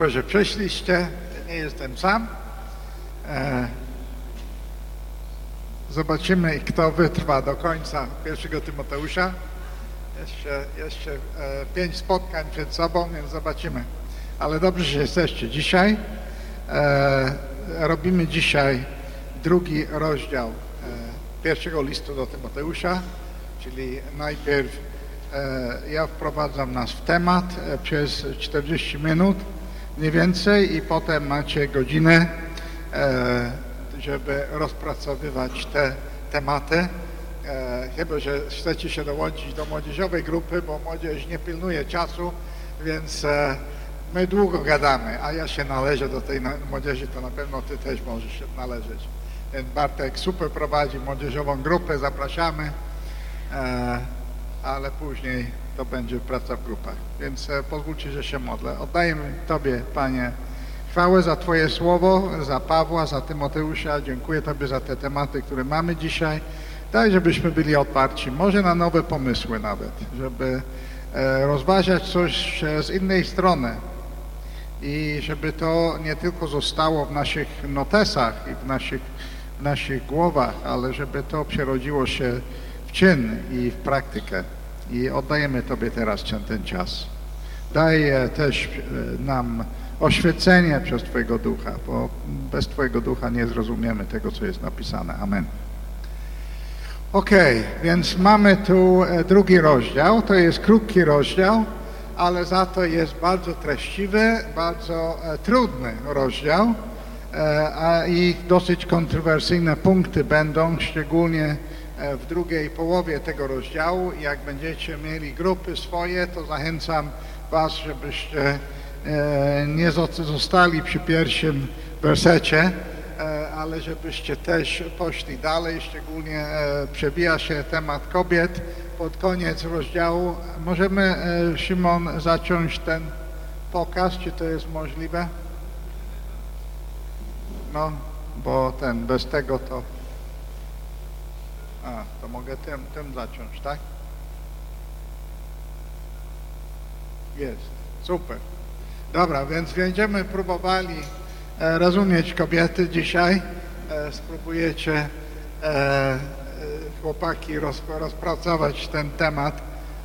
Że przyszliście, nie jestem sam. Zobaczymy, kto wytrwa do końca 1 Tymoteusza. Jeszcze 5 spotkań przed sobą, więc zobaczymy. Ale dobrze, że jesteście dzisiaj. Robimy dzisiaj drugi rozdział pierwszego listu do Tymoteusza, czyli najpierw ja wprowadzam nas w temat przez 40 minut mniej więcej i potem macie godzinę, żeby rozpracowywać te tematy. Chyba że chcecie się dołączyć do młodzieżowej grupy, bo młodzież nie pilnuje czasu, więc my długo gadamy, a ja się należę do tej młodzieży, to na pewno ty też możesz się należeć. Więc Bartek super prowadzi młodzieżową grupę, zapraszamy, ale później to będzie praca w grupach. Więc pozwólcie, że się modlę. Oddajemy Tobie, Panie, chwałę za Twoje słowo, za Pawła, za Tymoteusza. Dziękuję Tobie za te tematy, które mamy dzisiaj. Daj, żebyśmy byli otwarci, może na nowe pomysły nawet, żeby rozważać coś z innej strony i żeby to nie tylko zostało w naszych notesach i w naszych głowach, ale żeby to przerodziło się w czyn i w praktykę. I oddajemy Tobie teraz ten czas. Daj też nam oświecenie przez Twojego Ducha, bo bez Twojego Ducha nie zrozumiemy tego, co jest napisane. Amen. Okej, więc mamy tu drugi rozdział. To jest krótki rozdział, ale za to jest bardzo treściwy, bardzo trudny rozdział i dosyć kontrowersyjne punkty będą, szczególnie w drugiej połowie tego rozdziału. Jak będziecie mieli grupy swoje, to zachęcam Was, żebyście nie zostali przy pierwszym wersecie, ale żebyście też poszli dalej. Szczególnie przewija się temat kobiet pod koniec rozdziału. Możemy, Szymon, zacząć ten pokaz, czy to jest możliwe? No, bo bez tego to... to mogę tym zacząć, tak? Jest, super. Dobra, więc będziemy próbowali rozumieć kobiety dzisiaj. Spróbujecie, chłopaki, rozpracować ten temat.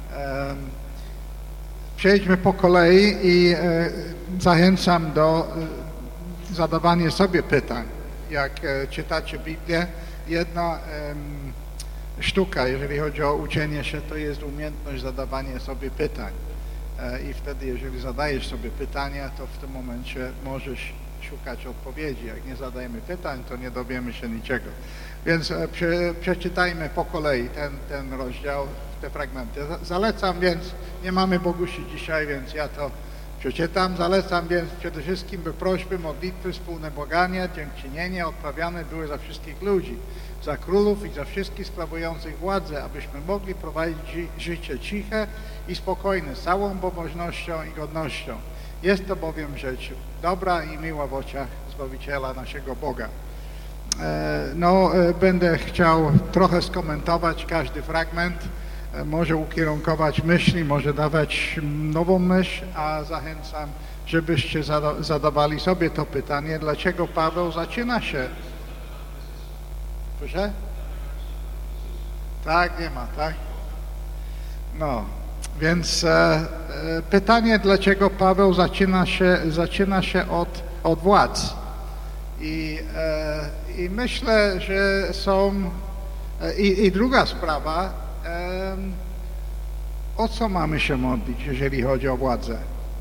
Przejdźmy po kolei i zachęcam do zadawania sobie pytań. Jak czytacie Biblię, jedna sztuka, jeżeli chodzi o uczenie się, to jest umiejętność zadawania sobie pytań. I wtedy, jeżeli zadajesz sobie pytania, to w tym momencie możesz szukać odpowiedzi. Jak nie zadajemy pytań, to nie dowiemy się niczego. Więc przeczytajmy po kolei ten rozdział, te fragmenty. Zalecam więc, nie mamy Bogusi dzisiaj, więc ja to przeczytam. Zalecam więc przede wszystkim, by prośby, modlitwy, wspólne błaganie, dziękczynienie odprawiane były za wszystkich ludzi, za królów i za wszystkich sprawujących władzę, abyśmy mogli prowadzić życie ciche i spokojne, z całą pobożnością i godnością. Jest to bowiem rzecz dobra i miła w oczach Zbawiciela naszego Boga. Będę chciał trochę skomentować każdy fragment, może ukierunkować myśli, może dawać nową myśl, a zachęcam, żebyście zadawali sobie to pytanie, dlaczego Paweł zaczyna się... Proszę? Tak, nie ma, tak? No, więc pytanie, dlaczego Paweł zaczyna się od władz. I myślę, że są... I druga sprawa, o co mamy się modlić, jeżeli chodzi o władzę?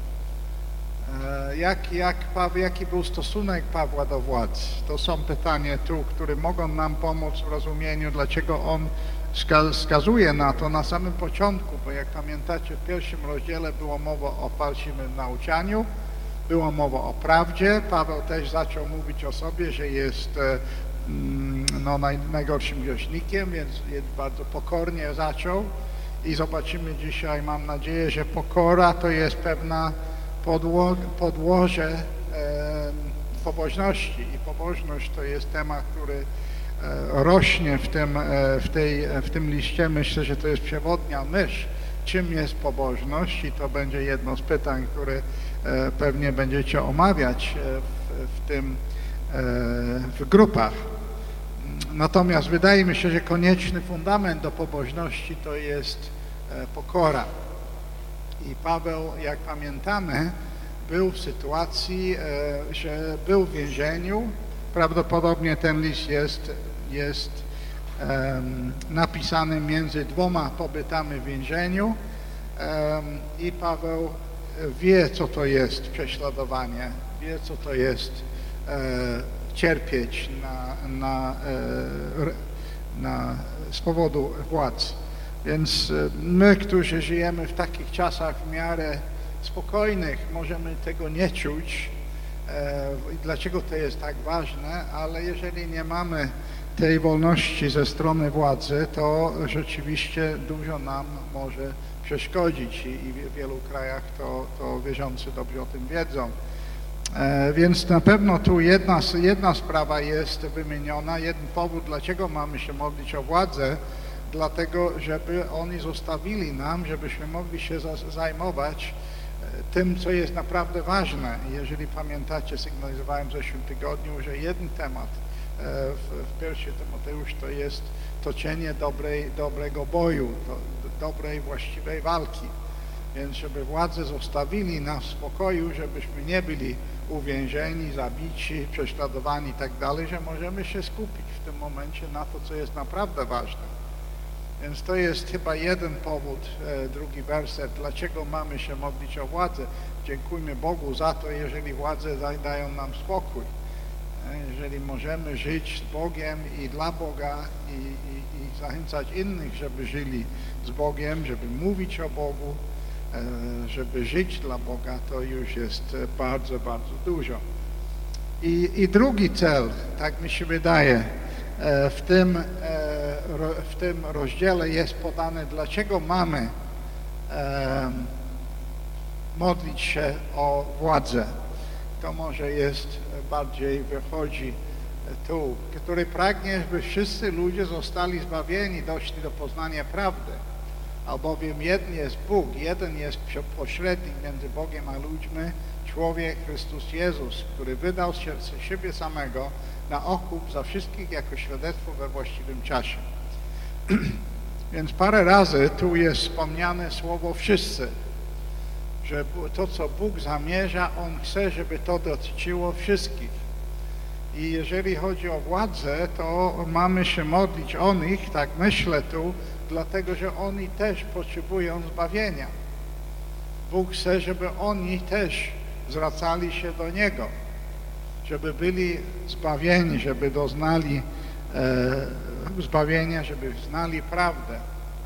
Jaki był stosunek Pawła do władz? To są pytania tu, które mogą nam pomóc w rozumieniu, dlaczego on wskazuje na to na samym początku, bo jak pamiętacie, w pierwszym rozdziale było mowa o fałszywym nauczaniu, było mowa o prawdzie. Paweł też zaczął mówić o sobie, że jest najgorszym grzesznikiem, więc bardzo pokornie zaczął i zobaczymy dzisiaj, mam nadzieję, że pokora to jest pewna podłoże pobożności i pobożność to jest temat, który rośnie w tym liście. Myślę, że to jest przewodnia myśl, czym jest pobożność i to będzie jedno z pytań, które pewnie będziecie omawiać w grupach. Natomiast wydaje mi się, że konieczny fundament do pobożności to jest pokora. I Paweł, jak pamiętamy, był w sytuacji, że był w więzieniu. Prawdopodobnie ten list jest napisany między 2 pobytami w więzieniu i Paweł wie, co to jest prześladowanie, wie, co to jest cierpieć z powodu władz. Więc my, którzy żyjemy w takich czasach w miarę spokojnych, możemy tego nie czuć. Dlaczego to jest tak ważne? Ale jeżeli nie mamy tej wolności ze strony władzy, to rzeczywiście dużo nam może przeszkodzić i w wielu krajach to wierzący dobrze o tym wiedzą. Więc na pewno tu jedna sprawa jest wymieniona, jeden powód, dlaczego mamy się modlić o władzę, dlatego, żeby oni zostawili nam, żebyśmy mogli się zajmować tym, co jest naprawdę ważne. Jeżeli pamiętacie, sygnalizowałem w zeszłym tygodniu, że jeden temat w 1 Tymoteusz to jest toczenie dobrego boju, dobrej, właściwej walki. Więc żeby władze zostawili nas w spokoju, żebyśmy nie byli uwięzieni, zabici, prześladowani i tak dalej, że możemy się skupić w tym momencie na to, co jest naprawdę ważne. Więc to jest chyba jeden powód, drugi werset, dlaczego mamy się modlić o władzę. Dziękujmy Bogu za to, jeżeli władze dają nam spokój. Jeżeli możemy żyć z Bogiem i dla Boga i zachęcać innych, żeby żyli z Bogiem, żeby mówić o Bogu, żeby żyć dla Boga, to już jest bardzo, bardzo dużo. I drugi cel, tak mi się wydaje, w tym rozdziale jest podane, dlaczego mamy modlić się o władzę. To może bardziej wychodzi tu, który pragnie, by wszyscy ludzie zostali zbawieni, doszli do poznania prawdy. Albowiem jeden jest Bóg, jeden jest pośrednik między Bogiem a ludźmi, człowiek Chrystus Jezus, który wydał siebie samego na okup za wszystkich jako świadectwo we właściwym czasie. Więc parę razy tu jest wspomniane słowo wszyscy, że to, co Bóg zamierza, On chce, żeby to dotyczyło wszystkich. I jeżeli chodzi o władzę, to mamy się modlić o nich, tak myślę tu, dlatego, że oni też potrzebują zbawienia. Bóg chce, żeby oni też zwracali się do Niego, żeby byli zbawieni, żeby doznali zbawienia, żeby znali prawdę.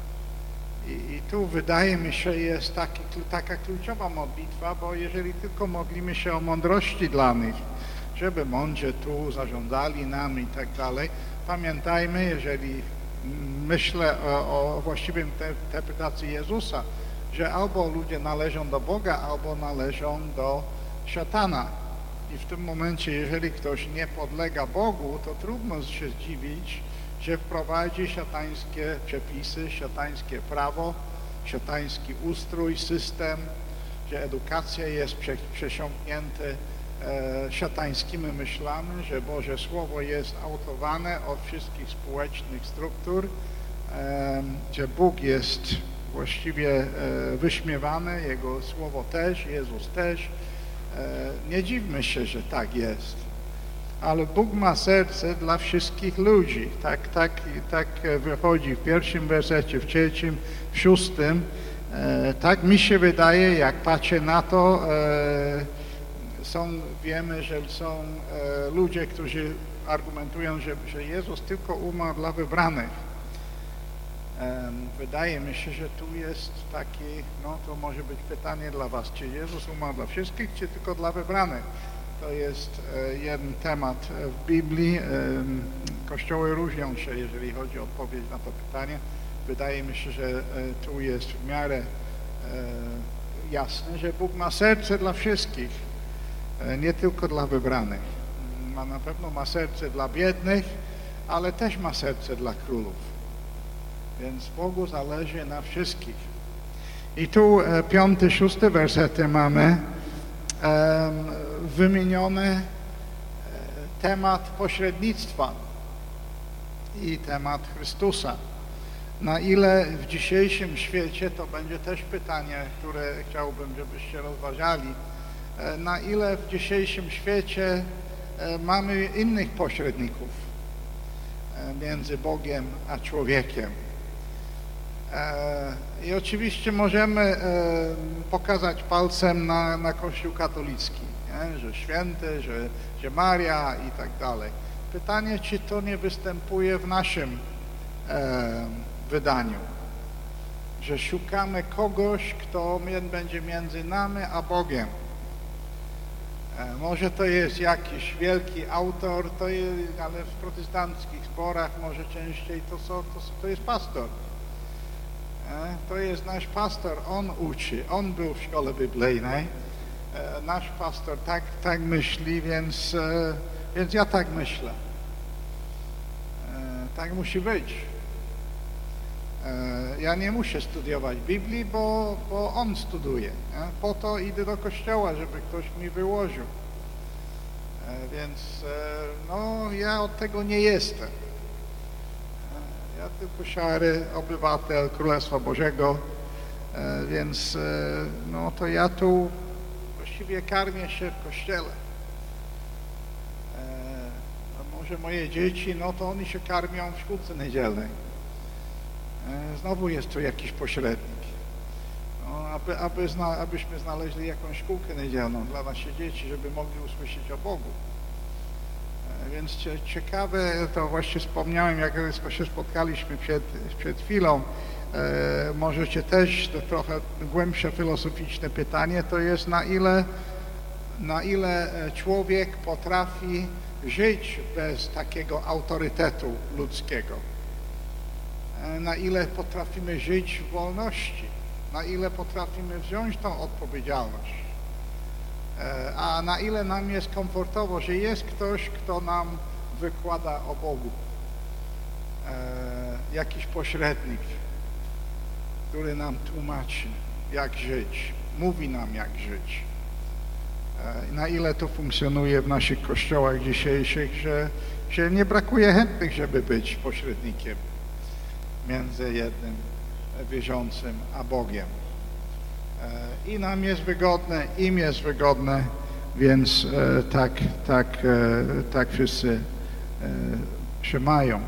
I tu wydaje mi się jest taka kluczowa modlitwa, bo jeżeli tylko modlimy się o mądrości dla nich, żeby mądrze tu zarządzali nami i tak dalej, pamiętajmy, jeżeli myślę o właściwej interpretacji Jezusa, że albo ludzie należą do Boga, albo należą do szatana. I w tym momencie, jeżeli ktoś nie podlega Bogu, to trudno się zdziwić, że wprowadzi szatańskie przepisy, szatańskie prawo, szatański ustrój, system, że edukacja jest przesiąknięta szatańskimi myślami, że Boże Słowo jest autowane od wszystkich społecznych struktur, że Bóg jest właściwie wyśmiewany, Jego Słowo też, Jezus też. Nie dziwmy się, że tak jest. Ale Bóg ma serce dla wszystkich ludzi. Tak wychodzi w 1 wersecie, w 3, w 6. Tak mi się wydaje, jak patrzę na to, wiemy, że są ludzie, którzy argumentują, że Jezus tylko umarł dla wybranych. Wydaje mi się, że tu jest to może być pytanie dla was, czy Jezus umarł dla wszystkich, czy tylko dla wybranych. To jest jeden temat w Biblii. Kościoły różnią się, jeżeli chodzi o odpowiedź na to pytanie. Wydaje mi się, że tu jest w miarę jasne, że Bóg ma serce dla wszystkich, nie tylko dla wybranych. Na pewno ma serce dla biednych, ale też ma serce dla królów. Więc Bogu zależy na wszystkich. I tu 5, 6 wersety mamy. wymieniony temat pośrednictwa i temat Chrystusa. Na ile w dzisiejszym świecie, to będzie też pytanie, które chciałbym, żebyście rozważali, na ile w dzisiejszym świecie mamy innych pośredników między Bogiem a człowiekiem. I oczywiście możemy pokazać palcem na Kościół katolicki, nie? Że święty, że Maria i tak dalej. Pytanie, czy to nie występuje w naszym wydaniu, że szukamy kogoś, kto będzie między nami a Bogiem. Może to jest jakiś wielki autor, ale w protestanckich zborach może częściej to jest pastor. To jest nasz pastor, on uczy, on był w szkole biblijnej. Nasz pastor tak myśli, więc ja tak myślę. Tak musi być. Ja nie muszę studiować Biblii, bo on studuje. Nie? Po to idę do kościoła, żeby ktoś mi wyłożył. Więc no, ja od tego nie jestem. Ja tylko szary obywatel Królestwa Bożego, więc no to ja tu właściwie karmię się w kościele. A może moje dzieci, no to oni się karmią w szkółce niedzielnej. Znowu jest tu jakiś pośrednik. No, abyśmy znaleźli jakąś szkółkę niedzielną dla naszych dzieci, żeby mogli usłyszeć o Bogu. Więc ciekawe, to właśnie wspomniałem, jak się spotkaliśmy przed chwilą, możecie też, to trochę głębsze filozoficzne pytanie, to jest na ile człowiek potrafi żyć bez takiego autorytetu ludzkiego. Na ile potrafimy żyć w wolności, na ile potrafimy wziąć tą odpowiedzialność, a na ile nam jest komfortowo, że jest ktoś, kto nam wykłada o Bogu, jakiś pośrednik, który nam tłumaczy, jak żyć, mówi nam, jak żyć. Na ile to funkcjonuje w naszych kościołach dzisiejszych, że nie brakuje chętnych, żeby być pośrednikiem między jednym wierzącym a Bogiem. I nam jest wygodne, im jest wygodne, więc tak wszyscy się mają.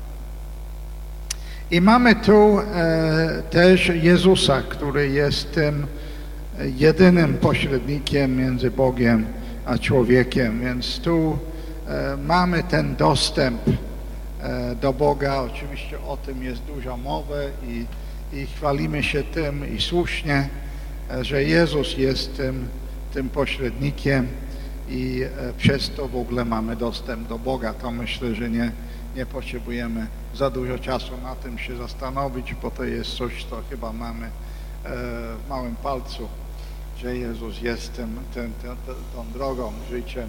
I mamy tu też Jezusa, który jest tym jedynym pośrednikiem między Bogiem a człowiekiem, więc tu mamy ten dostęp do Boga. Oczywiście o tym jest dużo mowy i chwalimy się tym i słusznie, że Jezus jest tym pośrednikiem i przez to w ogóle mamy dostęp do Boga. To myślę, że nie potrzebujemy za dużo czasu na tym się zastanowić, bo to jest coś, co chyba mamy w małym palcu, że Jezus jest tą drogą, życiem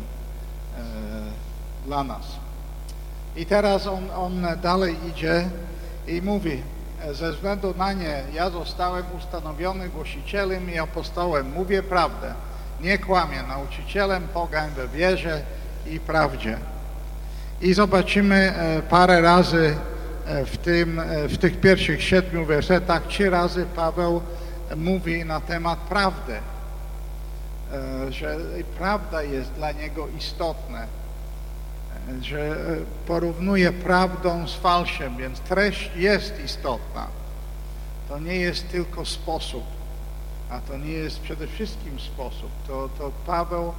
dla nas. I teraz on dalej idzie i mówi, ze względu na nie ja zostałem ustanowiony głosicielem i apostołem. Mówię prawdę, nie kłamię, nauczycielem pogań we wierze i prawdzie. I zobaczymy parę razy w tych pierwszych 7 wersetach, 3 razy Paweł mówi na temat prawdy, że prawda jest dla niego istotna, że porównuje prawdą z fałszem, więc treść jest istotna. To nie jest tylko sposób, a to nie jest przede wszystkim sposób. To Paweł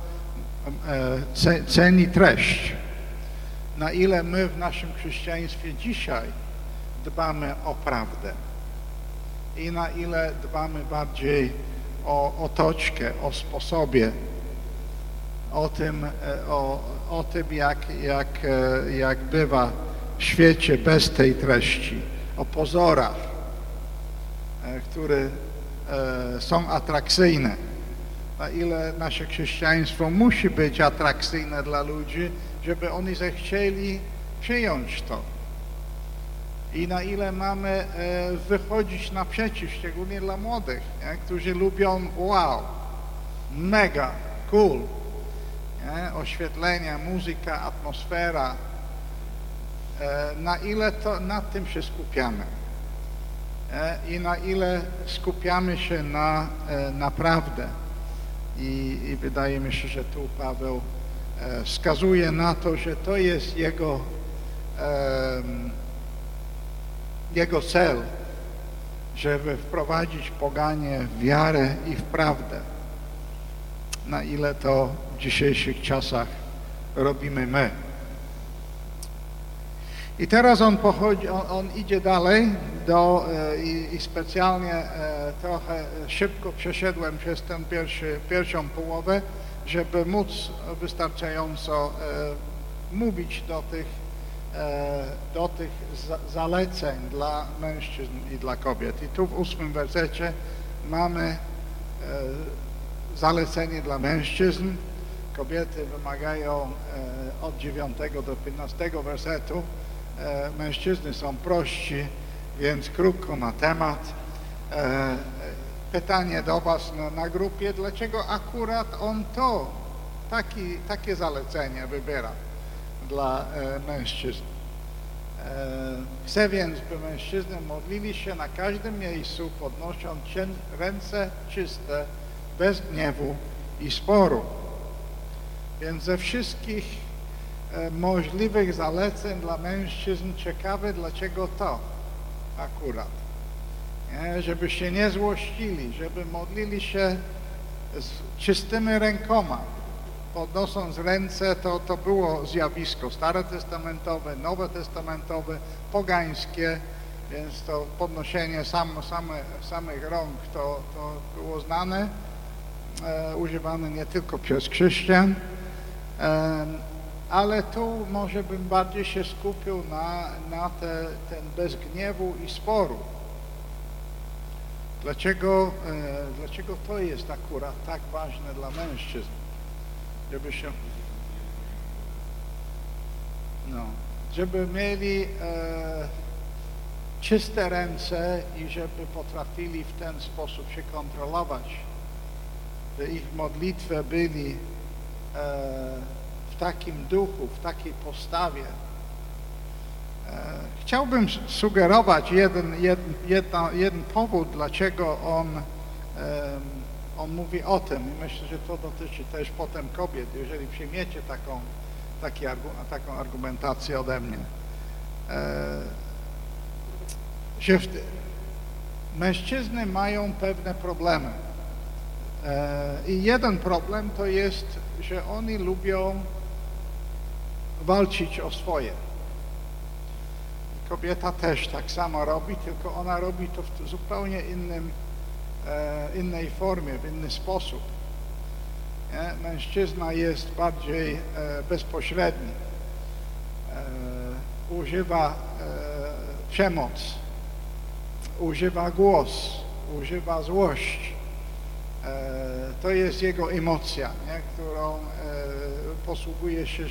ceni treść. Na ile my w naszym chrześcijaństwie dzisiaj dbamy o prawdę i na ile dbamy bardziej o otoczkę, o sposobie, o tym jak bywa w świecie bez tej treści, o pozorach, które są atrakcyjne. Na ile nasze chrześcijaństwo musi być atrakcyjne dla ludzi, żeby oni zechcieli przyjąć to. I na ile mamy wychodzić naprzeciw, szczególnie dla młodych, nie? Którzy lubią wow, mega, cool, nie? Oświetlenia, muzyka, atmosfera, na ile to nad tym się skupiamy i na ile skupiamy się na prawdę. I wydaje mi się, że tu Paweł wskazuje na to, że to jest jego cel, żeby wprowadzić poganie w wiarę i w prawdę. Na ile to w dzisiejszych czasach robimy my. I teraz on idzie dalej i specjalnie trochę szybko przeszedłem przez tę pierwszą połowę, żeby móc wystarczająco mówić do tych zaleceń dla mężczyzn i dla kobiet. I tu w 8 wersecie mamy zalecenie dla mężczyzn. Kobiety wymagają od 9 do 15 wersetu. Mężczyzny są prości, więc krótko na temat. Pytanie do Was na grupie, dlaczego akurat on takie zalecenia wybiera dla mężczyzn. Chcę więc, by mężczyzny modlili się na każdym miejscu, podnosząc ręce czyste, bez gniewu i sporu. Więc ze wszystkich możliwych zaleceń dla mężczyzn ciekawe, dlaczego to akurat. Nie? Żeby się nie złościli, żeby modlili się z czystymi rękoma. Podnosząc ręce, to było zjawisko starotestamentowe, nowotestamentowe, pogańskie, więc to podnoszenie samych rąk to było znane, używane nie tylko przez chrześcijan, ale tu może bym bardziej się skupił na ten bez gniewu i sporu. Dlaczego to jest akurat tak ważne dla mężczyzn? Żeby mieli czyste ręce i żeby potrafili w ten sposób się kontrolować, że ich modlitwy byli w takim duchu, w takiej postawie. Chciałbym sugerować jeden powód, dlaczego on mówi o tym. I myślę, że to dotyczy też potem kobiet, jeżeli przyjmiecie taką argumentację ode mnie. Że mężczyzny mają pewne problemy. I jeden problem to jest, że oni lubią walczyć o swoje. Kobieta też tak samo robi, tylko ona robi to w zupełnie innej formie, w inny sposób. Nie? Mężczyzna jest bardziej bezpośredni. Używa przemoc, używa głos, używa złość. To jest jego emocja, nie? Którą posługuje się,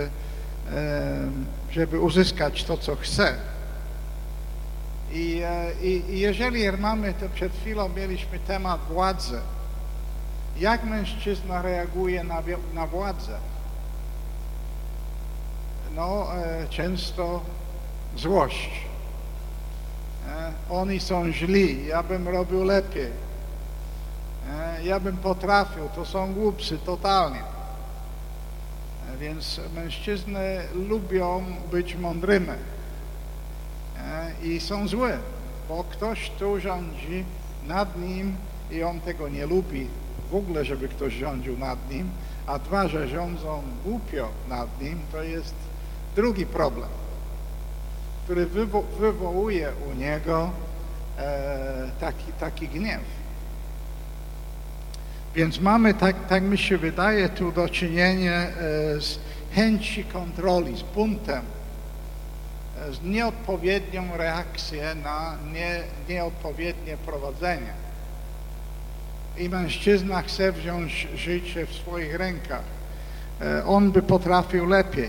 żeby uzyskać to, co chce. I jeżeli mamy, to przed chwilą mieliśmy temat władzy. Jak mężczyzna reaguje na władzę? Często złość. Oni są źli, ja bym robił lepiej. Ja bym potrafił, to są głupcy totalnie. Więc mężczyzny lubią być mądrymi i są złe, bo ktoś tu rządzi nad nim i on tego nie lubi w ogóle, żeby ktoś rządził nad nim, a dwa, że rządzą głupio nad nim, to jest drugi problem, który wywołuje u niego taki gniew. Więc mamy, tak mi się wydaje, tu do czynienia z chęci kontroli, z buntem, z nieodpowiednią reakcją na nieodpowiednie prowadzenie. I mężczyzna chce wziąć życie w swoich rękach. On by potrafił lepiej.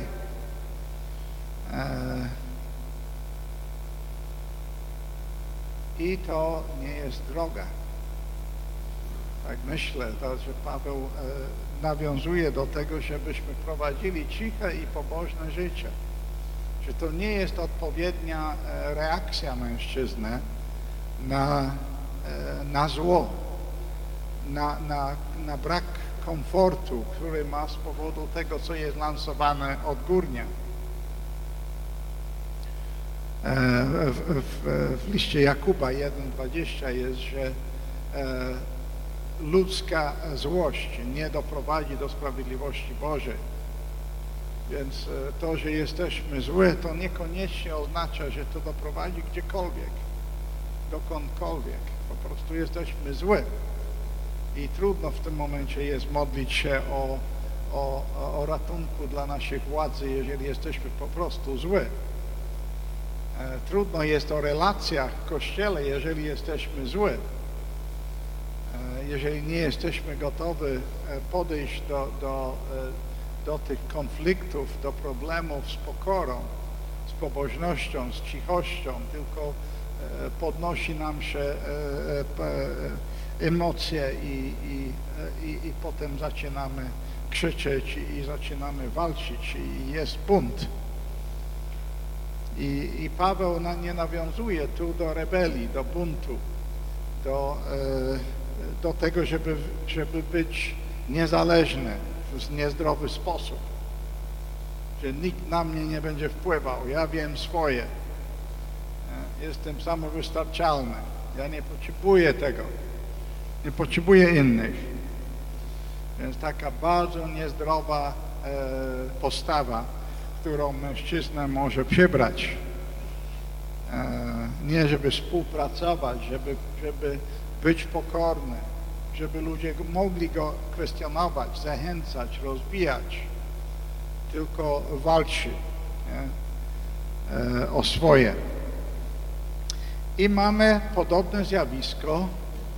I to nie jest droga. tak myślę, to, że Paweł nawiązuje do tego, żebyśmy prowadzili ciche i pobożne życie. Że to nie jest odpowiednia reakcja mężczyzny na zło, na brak komfortu, który ma z powodu tego, co jest lansowane odgórnie. W liście Jakuba 1:20 jest, że ludzka złość nie doprowadzi do sprawiedliwości Bożej. Więc to, że jesteśmy zły, to niekoniecznie oznacza, że to doprowadzi gdziekolwiek, dokądkolwiek. Po prostu jesteśmy zły. I trudno w tym momencie jest modlić się o ratunku dla naszych władzy, jeżeli jesteśmy po prostu zły. Trudno jest o relacjach w Kościele, jeżeli jesteśmy zły. Jeżeli nie jesteśmy gotowi podejść do tych konfliktów, do problemów z pokorą, z pobożnością, z cichością, tylko podnosi nam się emocje i potem zaczynamy krzyczeć i zaczynamy walczyć i jest bunt. I Paweł nie nawiązuje tu do rebelii, do buntu, do tego, żeby być niezależny w niezdrowy sposób. Że nikt na mnie nie będzie wpływał, ja wiem swoje. Jestem samowystarczalny, ja nie potrzebuję tego, nie potrzebuję innych. Więc taka bardzo niezdrowa postawa, którą mężczyzna może przybrać. Nie żeby współpracować, żeby być pokorny, żeby ludzie mogli go kwestionować, zachęcać, rozwijać, tylko walczy o swoje. I mamy podobne zjawisko,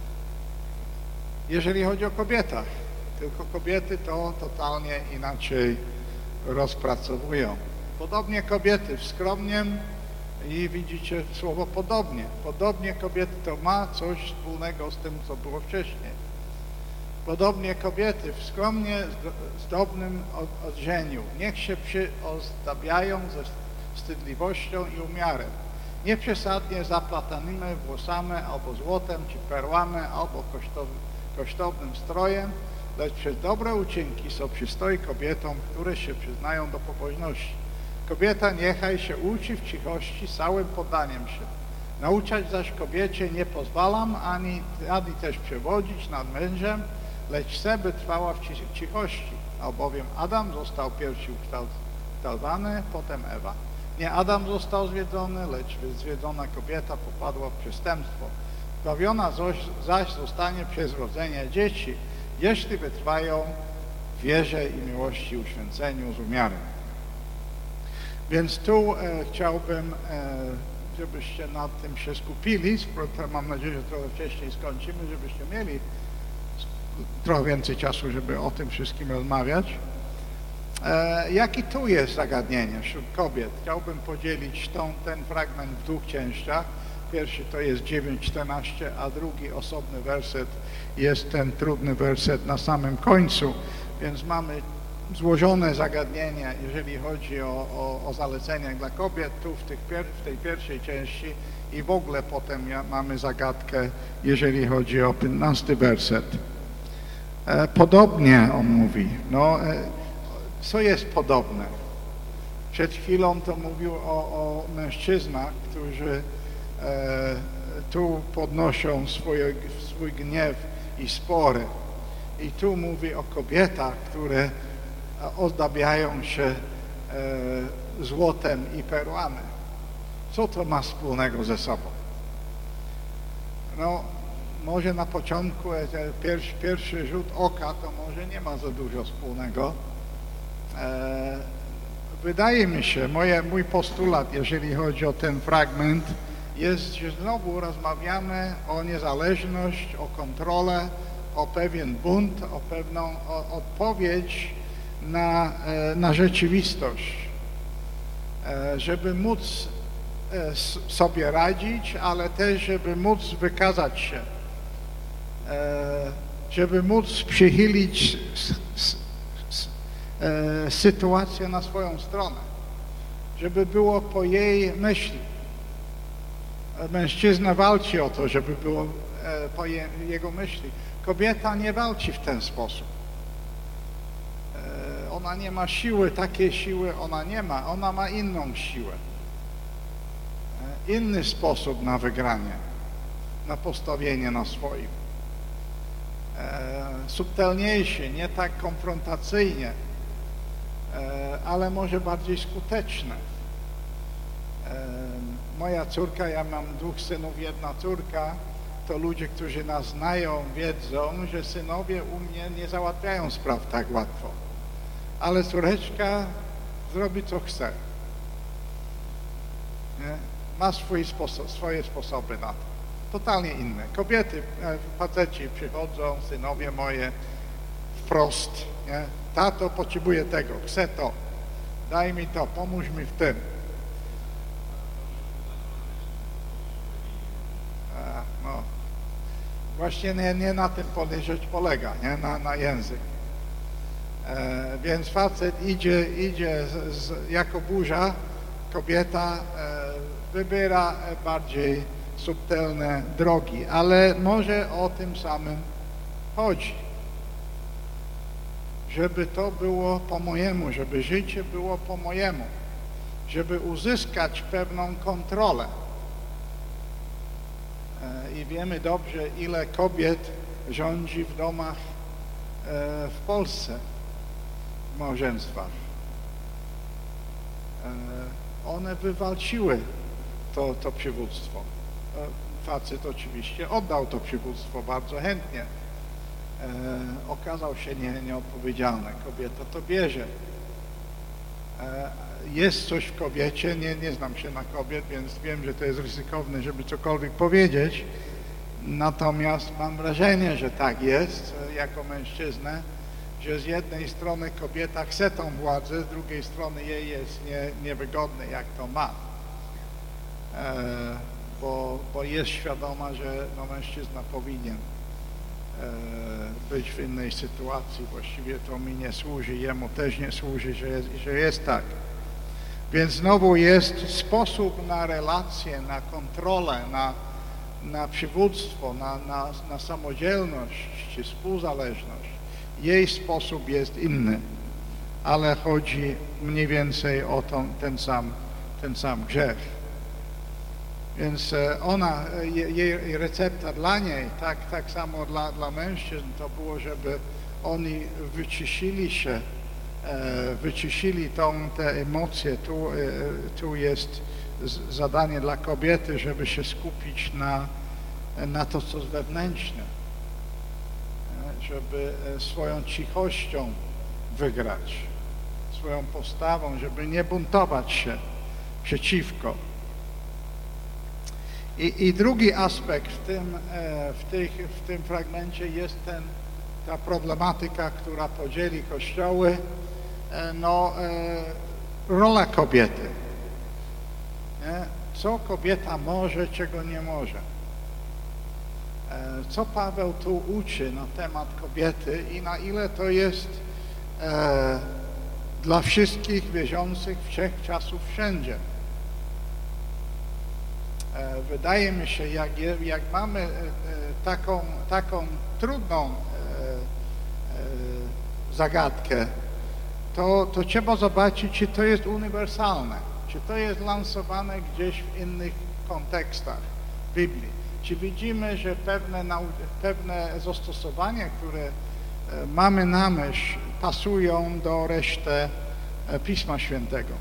jeżeli chodzi o kobietach. Tylko kobiety to totalnie inaczej rozpracowują. Podobnie kobiety w skromnym i widzicie słowo podobnie. Podobnie kobiety to ma coś wspólnego z tym, co było wcześniej. Podobnie kobiety w skromnie zdobnym odzieniu. Niech się przyozdabiają ze wstydliwością i umiarem. Nie przesadnie zaplatanymi włosami, albo złotem, czy perłami, albo kosztownym strojem, lecz przez dobre uczynki są przystoi kobietom, które się przyznają do pobożności. Kobieta niechaj się uczy w cichości całym poddaniem się. Nauczać zaś kobiecie nie pozwalam, ani też przewodzić nad mężem, lecz chcę, by trwała w cichości, albowiem Adam został pierwszy ukształtowany, potem Ewa. Nie Adam został zwiedzony, lecz zwiedzona kobieta popadła w przestępstwo. Zbawiona zaś zostanie przez rodzenie dzieci, jeśli wytrwają w wierze i miłości uświęceniu z umiarem. Więc tu chciałbym, żebyście nad tym się skupili. Mam nadzieję, że trochę wcześniej skończymy, żebyście mieli trochę więcej czasu, żeby o tym wszystkim rozmawiać. Jaki tu jest zagadnienie wśród kobiet? Chciałbym podzielić ten fragment w dwóch częściach. Pierwszy to jest 9:14, a drugi osobny werset jest ten trudny werset na samym końcu. Więc mamy złożone zagadnienie, jeżeli chodzi o zalecenia dla kobiet, tu w tej pierwszej części i w ogóle potem mamy zagadkę, jeżeli chodzi o 15 werset. Podobnie on mówi. Co jest podobne? Przed chwilą to mówił o mężczyznach, którzy tu podnoszą swój gniew i spory. I tu mówi o kobietach, które ozdabiają się złotem i perłami. Co to ma wspólnego ze sobą? Może na początku pierwszy rzut oka to może nie ma za dużo wspólnego. Wydaje mi się, mój postulat, jeżeli chodzi o ten fragment, jest, że znowu rozmawiamy o niezależność, o kontrolę, o pewien bunt, o pewną odpowiedź na rzeczywistość, żeby móc sobie radzić, ale też, żeby móc wykazać się żeby móc przychylić sytuację na swoją stronę, żeby było po jej myśli. Mężczyzna walczy o to, żeby było po jego myśli. Kobieta nie walczy w ten sposób. Ona nie ma siły, takiej siły ona nie ma. Ona ma inną siłę. Inny sposób na wygranie, na postawienie na swoim. Subtelniejszy, nie tak konfrontacyjnie, ale może bardziej skuteczne. Moja córka, ja mam 2 synów, 1 córka, to ludzie, którzy nas znają, wiedzą, że synowie u mnie nie załatwiają spraw tak łatwo. Ale córeczka zrobi co chce. Nie? Ma swoje sposoby na to. Totalnie inne. Kobiety, faceci przychodzą, synowie moje, wprost. Nie? Tato potrzebuje tego, chcę to. Daj mi to, pomóż mi w tym. No. Właśnie nie na tym rzecz polega, nie? Na język. Więc facet idzie jako burza, kobieta wybiera bardziej subtelne drogi, ale może o tym samym chodzi. Żeby to było po mojemu, żeby życie było po mojemu, żeby uzyskać pewną kontrolę. I wiemy dobrze, ile kobiet rządzi w domach w Polsce, w małżeństwach. One wywalczyły to przywództwo. Facet oczywiście oddał to przywództwo bardzo chętnie. Okazał się nieodpowiedzialny. Kobieta to bierze. Jest coś w kobiecie, nie znam się na kobiet, więc wiem, że to jest ryzykowne, żeby cokolwiek powiedzieć. Natomiast mam wrażenie, że tak jest, jako mężczyznę, że z jednej strony kobieta chce tą władzę, z drugiej strony jej jest niewygodne, jak to ma. Bo jest świadoma, że mężczyzna powinien być w innej sytuacji. Właściwie to mi nie służy, jemu też nie służy, że jest tak. Więc znowu jest sposób na relację, na kontrolę, na przywództwo, na samodzielność czy współzależność. Jej sposób jest inny, ale chodzi mniej więcej o ten sam grzech. Więc jej recepta dla niej, tak samo dla mężczyzn, to było, żeby oni wycisili te emocje. Tu jest zadanie dla kobiety, żeby się skupić na to, co jest wewnętrzne. Żeby swoją cichością wygrać, swoją postawą, żeby nie buntować się przeciwko. I drugi aspekt w tym fragmencie jest ta problematyka, która podzieli kościoły, rola kobiety. Nie? Co kobieta może, czego nie może. Co Paweł tu uczy na temat kobiety i na ile to jest dla wszystkich wierzących wszechczasów wszędzie. Wydaje mi się, jak mamy taką trudną zagadkę, to trzeba zobaczyć, czy to jest uniwersalne, czy to jest lansowane gdzieś w innych kontekstach Biblii. Czy widzimy, że pewne zastosowania, które mamy na myśl, pasują do reszty Pisma Świętego.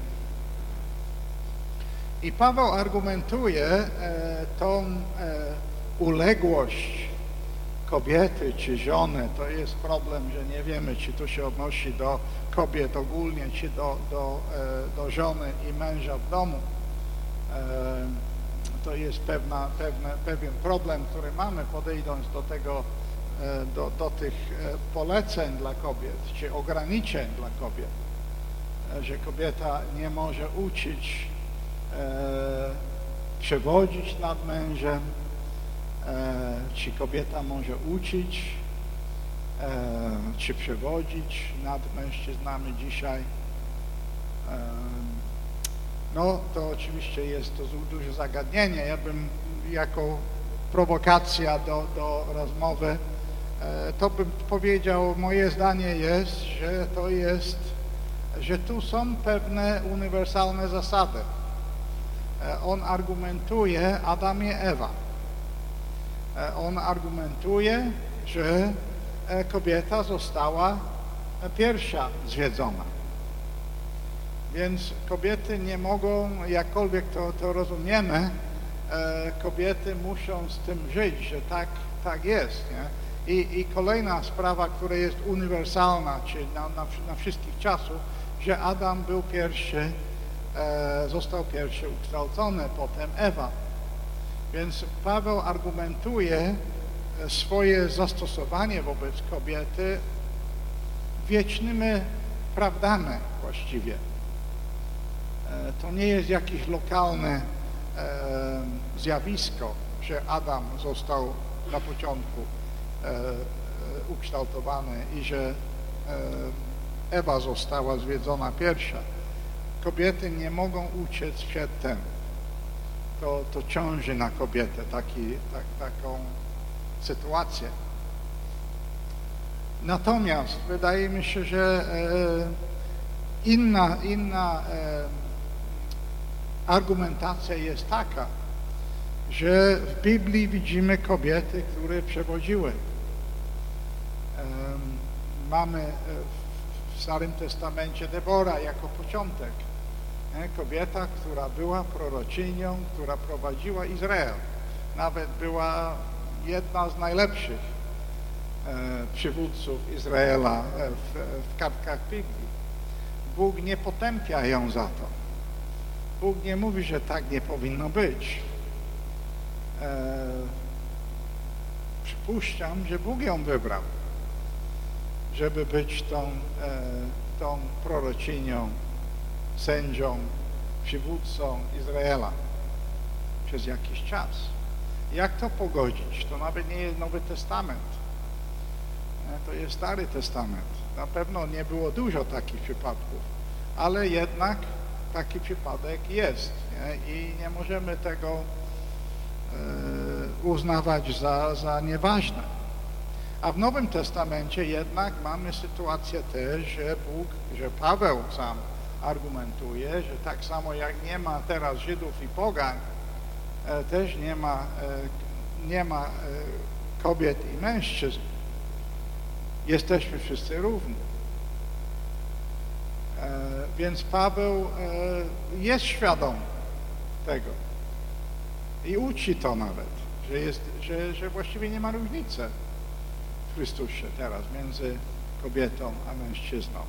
I Paweł argumentuje tą uległość kobiety czy żony. To jest problem, że nie wiemy, czy to się odnosi do kobiet ogólnie, czy do żony i męża w domu. To jest pewien problem, który mamy, podejdą do tych poleceń dla kobiet, czy ograniczeń dla kobiet, że kobieta nie może uczyć przewodzić nad mężem, czy kobieta może uczyć czy przewodzić nad mężczyznami dzisiaj. No to oczywiście jest to duże zagadnienie. Ja bym jako prowokacja do rozmowy to bym powiedział, moje zdanie jest, że tu są pewne uniwersalne zasady. On argumentuje Adam i Ewa. On argumentuje, że kobieta została pierwsza zwiedzona. Więc kobiety nie mogą, jakkolwiek to rozumiemy, kobiety muszą z tym żyć, że tak jest. Nie? I kolejna sprawa, która jest uniwersalna, czyli na wszystkich czasów, że Adam był pierwszy, został pierwszy ukształcony, potem Ewa. Więc Paweł argumentuje swoje zastosowanie wobec kobiety wiecznymi prawdami właściwie. To nie jest jakieś lokalne zjawisko, że Adam został na początku ukształtowany i że Ewa została zwiedzona pierwsza. Kobiety nie mogą uciec przed tym. To ciąży na kobietę taką sytuację. Natomiast wydaje mi się, że inna argumentacja jest taka, że w Biblii widzimy kobiety, które przewodziły. Mamy w Starym Testamencie Debora jako początek. Kobieta, która była proroczynią, która prowadziła Izrael. Nawet była jedna z najlepszych przywódców Izraela w kartkach Biblii. Bóg nie potępia ją za to. Bóg nie mówi, że tak nie powinno być. Przypuszczam, że Bóg ją wybrał, żeby być tą proroczynią, sędzią, przywódcą Izraela przez jakiś czas. Jak to pogodzić? To nawet nie jest Nowy Testament. To jest Stary Testament. Na pewno nie było dużo takich przypadków, ale jednak taki przypadek jest. Nie? I nie możemy tego uznawać za nieważne. A w Nowym Testamencie jednak mamy sytuację też, że Paweł sam argumentuje, że tak samo jak nie ma teraz Żydów i pogan, też nie ma kobiet i mężczyzn. Jesteśmy wszyscy równi. Więc Paweł jest świadom tego i uczy to nawet, że właściwie nie ma różnicy w Chrystusie teraz między kobietą a mężczyzną.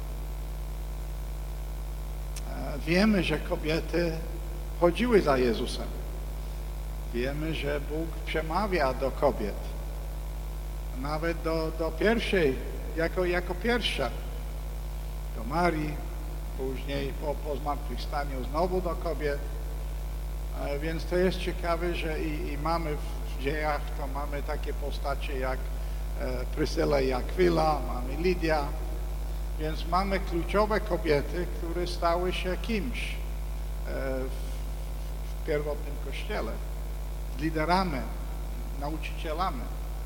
Wiemy, że kobiety chodziły za Jezusem. Wiemy, że Bóg przemawia do kobiet. Nawet do pierwszej, jako pierwsza. Do Marii, później po zmartwychwstaniu znowu do kobiet. Więc to jest ciekawe, że i mamy w dziejach, to mamy takie postacie jak Prysyla i Akwila, mamy Lidia. Więc mamy kluczowe kobiety, które stały się kimś w pierwotnym Kościele. Liderami, nauczycielami.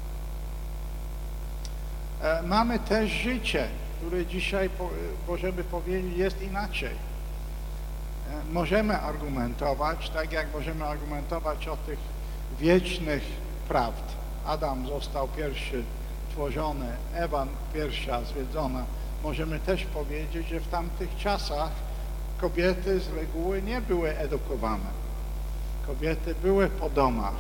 Mamy też życie, które dzisiaj, możemy powiedzieć, jest inaczej. Możemy argumentować, tak jak możemy argumentować o tych wiecznych prawd. Adam został pierwszy tworzony, Ewa pierwsza zwiedzona. Możemy też powiedzieć, że w tamtych czasach kobiety z reguły nie były edukowane. Kobiety były po domach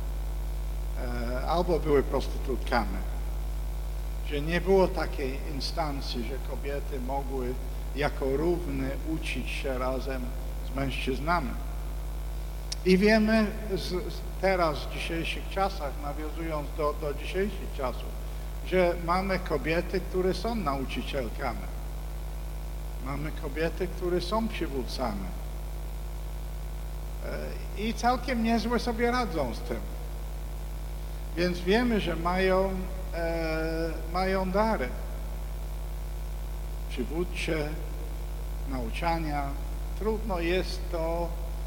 albo były prostytutkami. Że nie było takiej instancji, że kobiety mogły jako równe uczyć się razem z mężczyznami. I wiemy teraz, w dzisiejszych czasach, nawiązując do dzisiejszych czasów, że mamy kobiety, które są nauczycielkami. Mamy kobiety, które są przywódcami. I całkiem niezłe sobie radzą z tym. Więc wiemy, że mają dary przywódcze, nauczania. Trudno jest to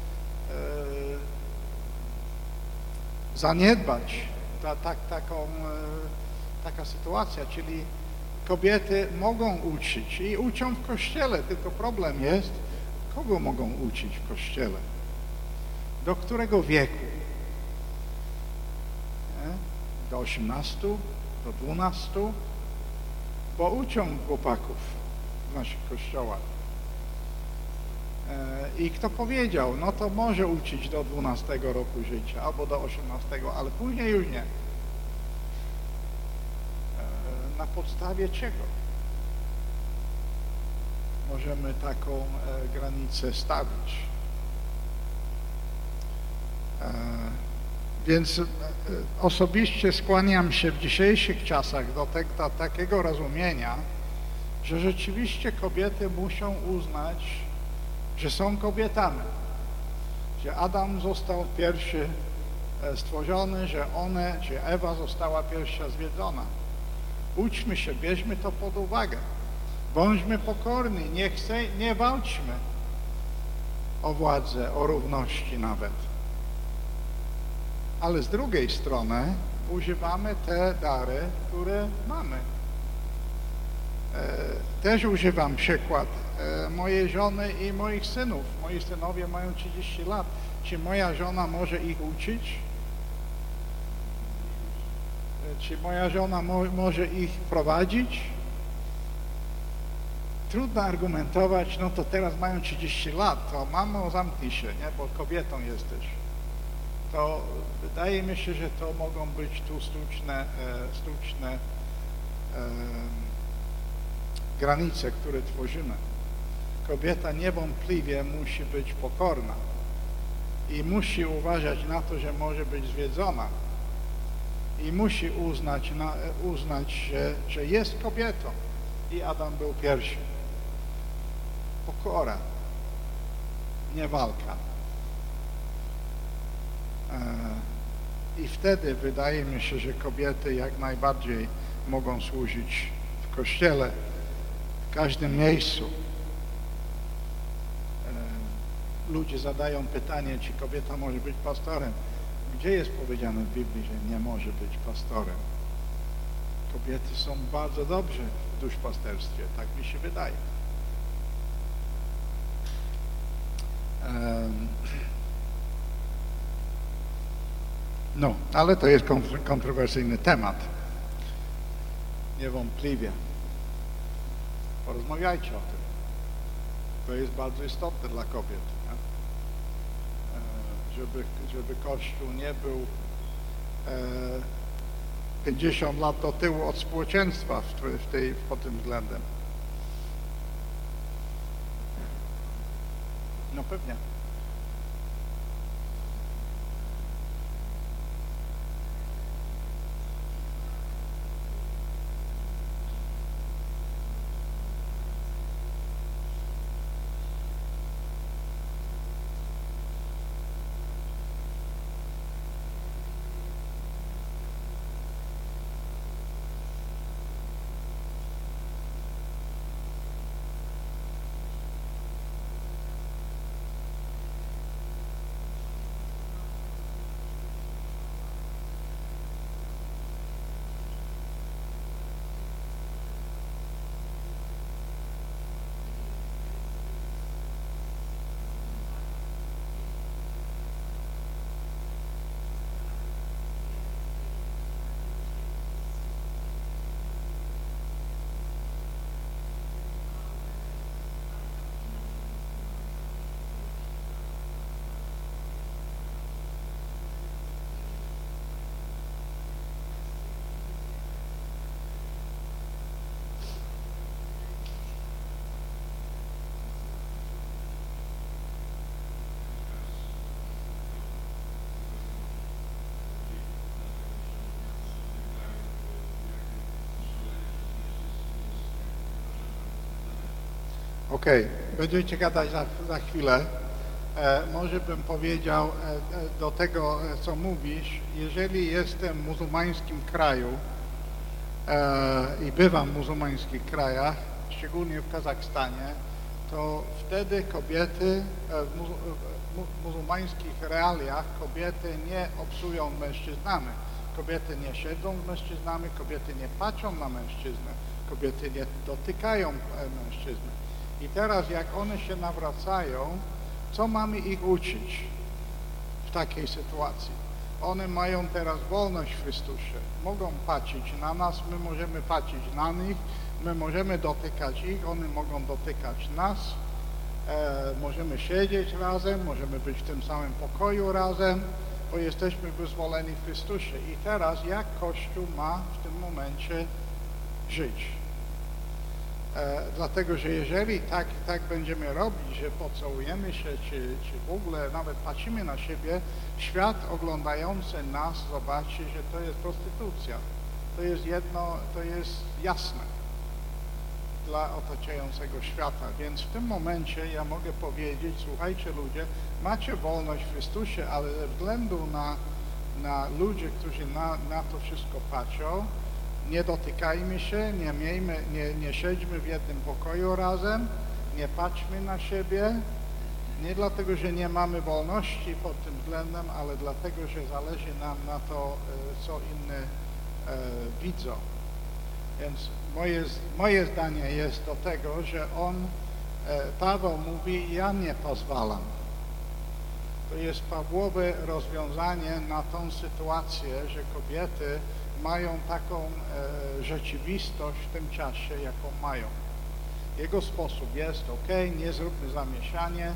zaniedbać, taka sytuacja, czyli kobiety mogą uczyć i uczą w Kościele, tylko problem jest, kogo mogą uczyć w Kościele, do którego wieku, nie? Do 18, do 12, bo uczą chłopaków w naszych kościołach. I kto powiedział, no to może uczyć do 12 roku życia albo do 18, ale później już nie. Na podstawie czego możemy taką granicę stawić? Więc osobiście skłaniam się w dzisiejszych czasach do takiego rozumienia, że rzeczywiście kobiety muszą uznać, że są kobietami, że Adam został pierwszy stworzony, że Ewa została pierwsza zwiedzona. Uczmy się, bierzmy to pod uwagę. Bądźmy pokorni, nie walczmy o władzę, o równości nawet. Ale z drugiej strony używamy te dary, które mamy. Też używam przykład mojej żony i moich synów. Moi synowie mają 30 lat. Czy moja żona może ich uczyć? Czy moja żona może ich prowadzić? Trudno argumentować, no to teraz mają 30 lat, to mamo, zamknij się, nie? Bo kobietą jesteś. To wydaje mi się, że to mogą być tu sztuczne granice, które tworzymy. Kobieta niewątpliwie musi być pokorna i musi uważać na to, że może być zwiedzona i musi uznać, że jest kobietą i Adam był pierwszy. Pokora, nie walka. I wtedy wydaje mi się, że kobiety jak najbardziej mogą służyć w Kościele, w każdym miejscu. Ludzie zadają pytanie, czy kobieta może być pastorem. Gdzie jest powiedziane w Biblii, że nie może być pastorem? Kobiety są bardzo dobrze w duszpasterstwie, tak mi się wydaje. No, ale to jest kontrowersyjny temat. Niewątpliwie. Porozmawiajcie o tym. To jest bardzo istotne dla kobiet. Żeby Kościół nie był 50 lat do tyłu od społeczeństwa pod tym względem. No pewnie. Okej, będziecie gadać za chwilę. Może bym powiedział do tego, co mówisz, jeżeli jestem w muzułmańskim kraju i bywam w muzułmańskich krajach, szczególnie w Kazachstanie, to wtedy kobiety w muzułmańskich realiach kobiety nie obcują z mężczyznami. Kobiety nie siedzą z mężczyznami, kobiety nie patrzą na mężczyznę, kobiety nie dotykają mężczyzny. I teraz jak one się nawracają, co mamy ich uczyć w takiej sytuacji? One mają teraz wolność w Chrystusie. Mogą patrzeć na nas, my możemy patrzeć na nich, my możemy dotykać ich, one mogą dotykać nas, możemy siedzieć razem, możemy być w tym samym pokoju razem, bo jesteśmy wyzwoleni w Chrystusie. I teraz jak Kościół ma w tym momencie żyć? Dlatego, że jeżeli tak będziemy robić, że pocałujemy się, czy w ogóle nawet patrzymy na siebie, świat oglądający nas zobaczy, że to jest prostytucja. To jest jasne dla otaczającego świata. Więc w tym momencie ja mogę powiedzieć, słuchajcie ludzie, macie wolność w Chrystusie, ale ze względu na ludzi, którzy na to wszystko patrzą, nie dotykajmy się, nie siedźmy w jednym pokoju razem, nie patrzmy na siebie, nie dlatego, że nie mamy wolności pod tym względem, ale dlatego, że zależy nam na to, co inni widzą. Więc moje zdanie jest do tego, że Paweł mówi, ja nie pozwalam. To jest Pawłowe rozwiązanie na tą sytuację, że kobiety mają taką rzeczywistość w tym czasie, jaką mają. Jego sposób jest, nie zróbmy zamieszanie,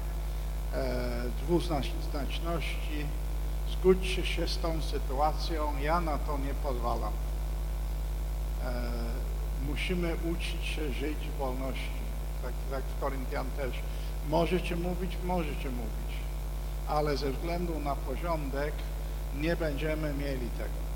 dwuznaczności, zgódźcie się z tą sytuacją, ja na to nie pozwalam. Musimy uczyć się żyć w wolności. Tak w Koryntian też. Możecie mówić, ale ze względu na porządek nie będziemy mieli tego.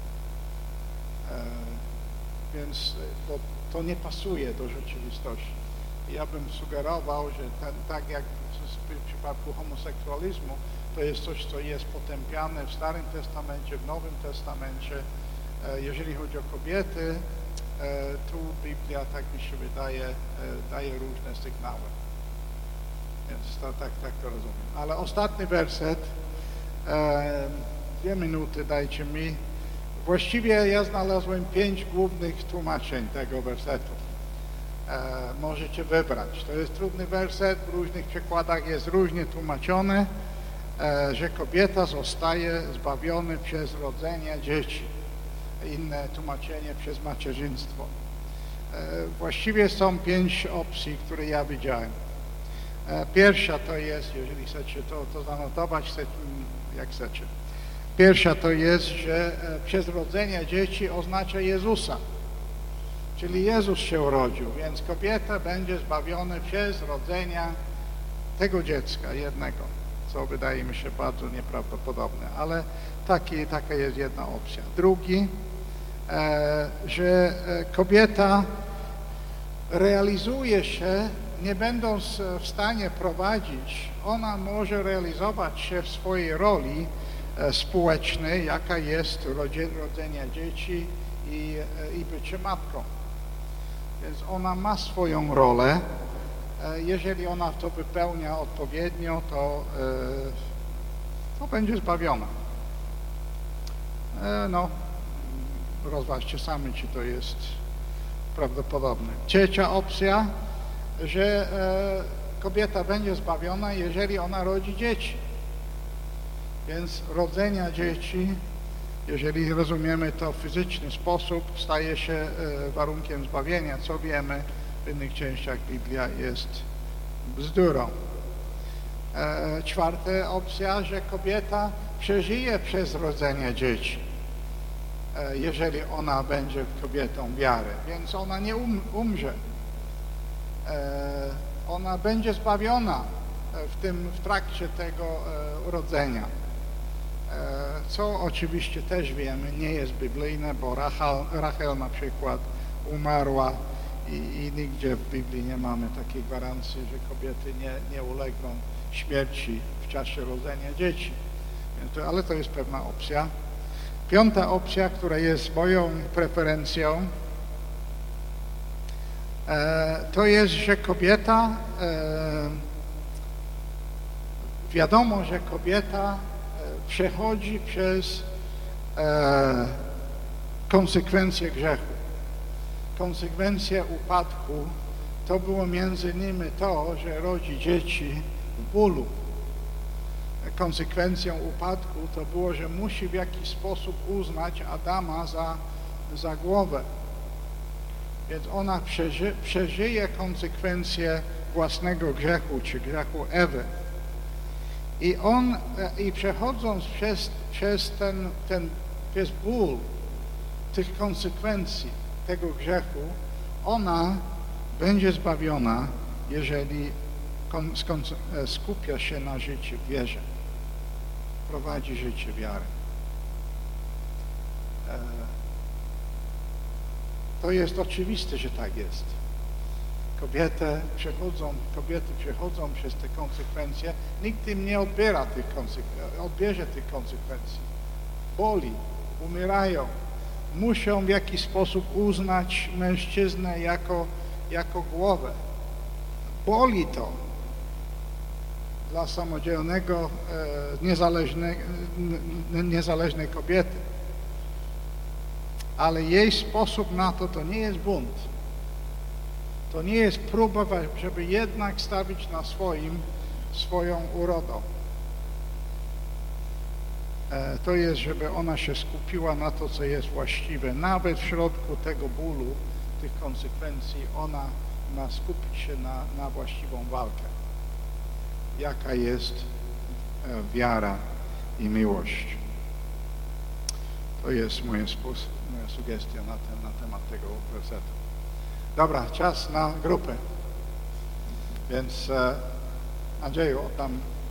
Więc to nie pasuje do rzeczywistości. Ja bym sugerował, że tak jak w przypadku homoseksualizmu, to jest coś, co jest potępiane w Starym Testamencie, w Nowym Testamencie. Jeżeli chodzi o kobiety, tu Biblia, tak mi się wydaje, daje różne sygnały. Więc tak to rozumiem. Ale ostatni werset, 2 minuty dajcie mi. Właściwie ja znalazłem 5 głównych tłumaczeń tego wersetu. Możecie wybrać. To jest trudny werset, w różnych przekładach jest różnie tłumaczone, że kobieta zostaje zbawiona przez rodzenie dzieci. Inne tłumaczenie przez macierzyństwo. Właściwie są 5 opcji, które ja widziałem. Pierwsza to jest, jeżeli chcecie to zanotować, jak chcecie. Pierwsza to jest, że przez rodzenie dzieci oznacza Jezusa. Czyli Jezus się urodził, więc kobieta będzie zbawiona przez rodzenia tego dziecka jednego, co wydaje mi się bardzo nieprawdopodobne, ale taka jest jedna opcja. Drugi, że kobieta realizuje się, nie będąc w stanie prowadzić, ona może realizować się w swojej roli społecznej, jaka jest rodzenie dzieci i bycie matką. Więc ona ma swoją rolę. Jeżeli ona to wypełnia odpowiednio, to będzie zbawiona. Rozważcie sami, czy to jest prawdopodobne. Trzecia opcja, że kobieta będzie zbawiona, jeżeli ona rodzi dzieci. Więc rodzenia dzieci, jeżeli rozumiemy to w fizyczny sposób, staje się warunkiem zbawienia, co wiemy w innych częściach Biblia jest bzdurą. Czwarta opcja, że kobieta przeżyje przez rodzenie dzieci, jeżeli ona będzie kobietą wiary, więc ona nie umrze. Ona będzie zbawiona w trakcie tego urodzenia. Co oczywiście też wiemy, nie jest biblijne, bo Rachel na przykład umarła i nigdzie w Biblii nie mamy takiej gwarancji, że kobiety nie ulegną śmierci w czasie rodzenia dzieci. Ale to jest pewna opcja. Piąta opcja, która jest moją preferencją, to jest, że kobieta, wiadomo, że kobieta przechodzi przez konsekwencje grzechu. Konsekwencje upadku to było między innymi to, że rodzi dzieci w bólu. Konsekwencją upadku to było, że musi w jakiś sposób uznać Adama za głowę. Więc ona przeżyje konsekwencje własnego grzechu, czy grzechu Ewy. I przechodząc przez ból tych konsekwencji tego grzechu, ona będzie zbawiona, jeżeli skupia się na życiu w wierze. Prowadzi życie wiary. To jest oczywiste, że tak jest. Kobiety przechodzą przez te konsekwencje. Nikt im nie odbierze tych konsekwencji. Boli, umierają. Muszą w jakiś sposób uznać mężczyznę jako głowę. Boli to dla samodzielnego, niezależnej kobiety. Ale jej sposób na to nie jest bunt. To nie jest próba, żeby jednak stawić na swoją urodą. To jest, żeby ona się skupiła na to, co jest właściwe. Nawet w środku tego bólu, tych konsekwencji, ona ma skupić się na właściwą walkę. Jaka jest wiara i miłość. To jest moja sugestia na temat tego wersetu. Dobra, czas na grupę. Więc Andrzeju, oddam